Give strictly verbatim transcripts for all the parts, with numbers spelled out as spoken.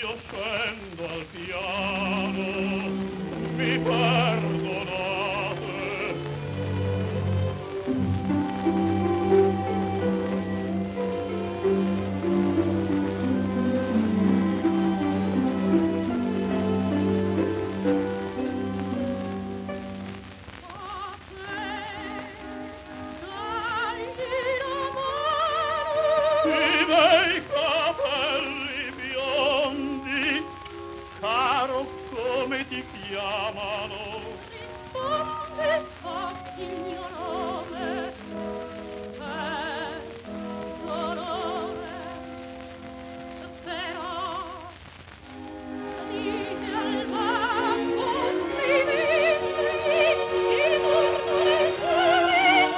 io scendo al piano, mi perdonate. I miei capelli biondi, caro, come ti chiamano? Risponde, fatti il mio nome, è dolore. Però, dite al bambù, scrivimi il volto del cuore.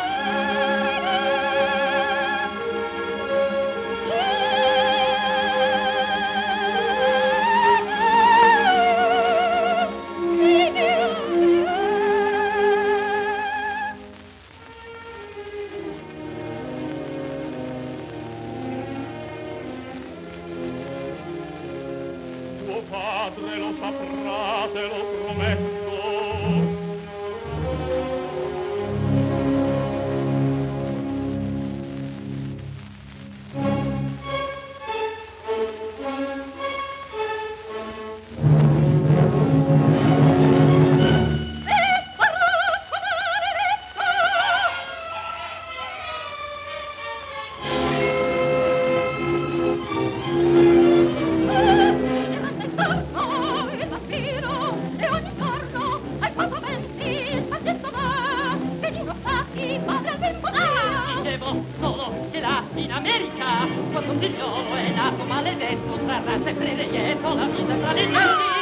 Tuo padre lo saprà, te lo prometto. In America, quando un figliolo è nato maledetto, sarà sempre lieto la vita tra le genti.